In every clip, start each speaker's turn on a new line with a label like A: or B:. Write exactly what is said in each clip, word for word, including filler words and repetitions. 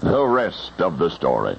A: The rest of the story.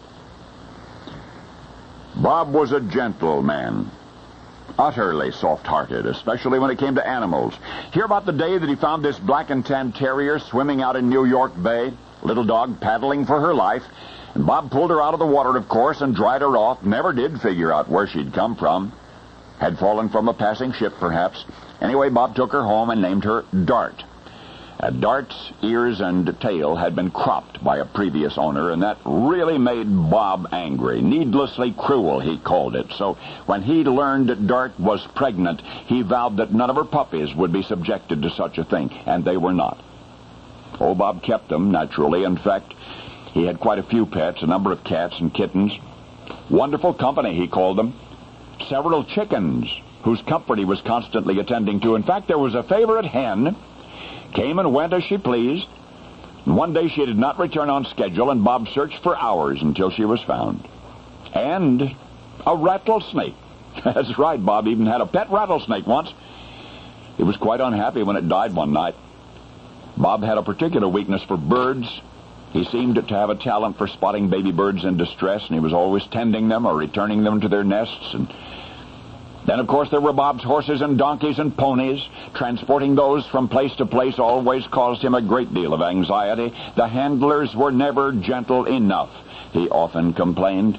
A: Bob was a gentle man, utterly soft-hearted, especially when it came to animals. Hear about the day that he found this black and tan terrier swimming out in New York Bay, little dog paddling for her life, and Bob pulled her out of the water, of course, and dried her off. Never did figure out where she'd come from. Had fallen from a passing ship, perhaps. Anyway, Bob took her home and named her Dart. Uh, Dart's ears and tail had been cropped by a previous owner, and that really made Bob angry. Needlessly cruel, he called it. So when he learned that Dart was pregnant, he vowed that none of her puppies would be subjected to such a thing, and they were not. Oh, Bob kept them, naturally. In fact, he had quite a few pets, a number of cats and kittens. Wonderful company, he called them. Several chickens, whose comfort he was constantly attending to. In fact, there was a favorite hen, came and went as she pleased. And one day she did not return on schedule, and Bob searched for hours until she was found. And a rattlesnake. That's right, Bob even had a pet rattlesnake once. He was quite unhappy when it died one night. Bob had a particular weakness for birds. He seemed to have a talent for spotting baby birds in distress, and he was always tending them or returning them to their nests. And then, of course, there were Bob's horses and donkeys and ponies. Transporting those from place to place always caused him a great deal of anxiety. The handlers were never gentle enough, he often complained.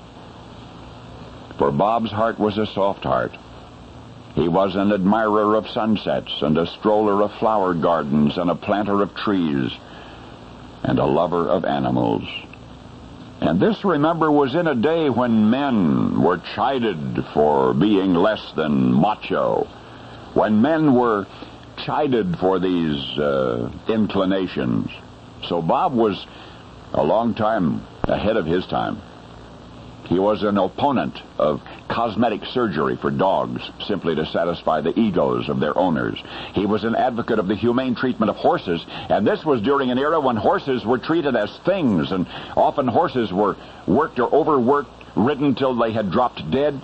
A: For Bob's heart was a soft heart. He was an admirer of sunsets and a stroller of flower gardens and a planter of trees and a lover of animals. And this, remember, was in a day when men were chided for being less than macho, when men were chided for these uh, inclinations. So Bob was a long time ahead of his time. He was an opponent of cosmetic surgery for dogs, simply to satisfy the egos of their owners. He was an advocate of the humane treatment of horses, and this was during an era when horses were treated as things, and often horses were worked or overworked, ridden till they had dropped dead.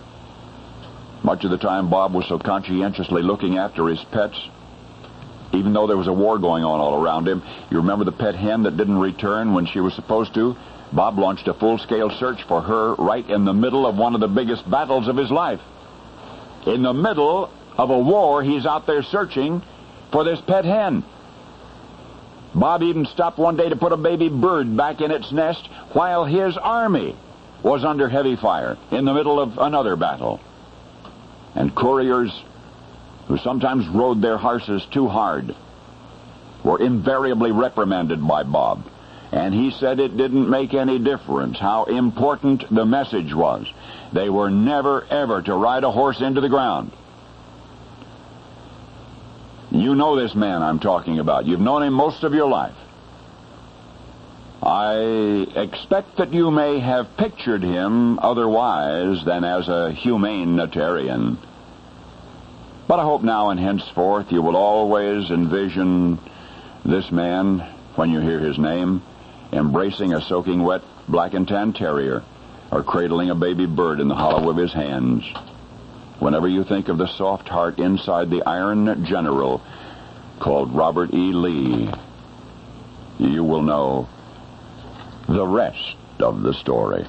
A: Much of the time, Bob was so conscientiously looking after his pets, even though there was a war going on all around him. You remember the pet hen that didn't return when she was supposed to? Bob launched a full-scale search for her right in the middle of one of the biggest battles of his life. In the middle of a war, he's out there searching for this pet hen. Bob even stopped one day to put a baby bird back in its nest while his army was under heavy fire in the middle of another battle. And couriers who sometimes rode their horses too hard were invariably reprimanded by Bob. And he said it didn't make any difference how important the message was. They were never, ever to ride a horse into the ground. You know this man I'm talking about. You've known him most of your life. I expect that you may have pictured him otherwise than as a humanitarian. But I hope now and henceforth you will always envision this man, when you hear his name, embracing a soaking wet black and tan terrier or cradling a baby bird in the hollow of his hands. Whenever you think of the soft heart inside the Iron General called Robert E. Lee, you will know the rest of the story.